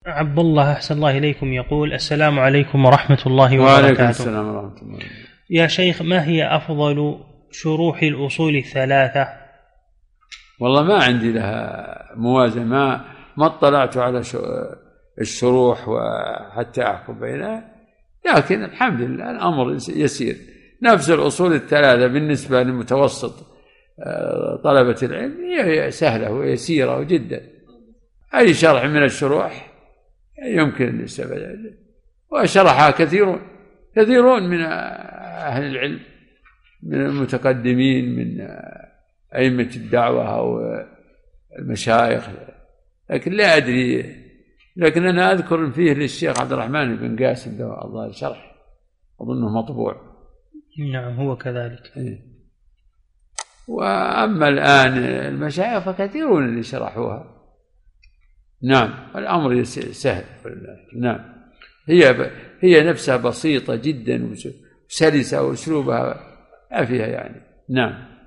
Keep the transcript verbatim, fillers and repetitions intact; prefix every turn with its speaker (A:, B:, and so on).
A: عبد الله أحسن الله إليكم يقول: السلام عليكم ورحمة الله وبركاته.
B: وعليكم السلام ورحمة الله.
A: يا شيخ، ما هي أفضل شروح الأصول الثلاثة؟
B: والله ما عندي لها موازنة، ما ما اطلعت على الشروح وحتى أحكم بينها، لكن الحمد لله الأمر يسير. نفس الأصول الثلاثة بالنسبة للمتوسط طلبة العلم هي سهلة ويسيرة جدا. أي شرح من الشروح يمكن الاستفادة، وشرحها كثيرون كثيرون من أهل العلم، من المتقدمين، من أئمة الدعوة أو المشايخ، لكن لا أدري. لكن أنا أذكر فيه للشيخ عبد الرحمن بن قاسم الله شرح، أظنه مطبوع.
A: نعم هو كذلك.
B: وأما الآن المشايخ فكثيرون اللي شرحوها. نعم الأمر سهل. نعم هي هي نفسها بسيطة جدا وسلسة وأسلوبها ما فيها يعني. نعم.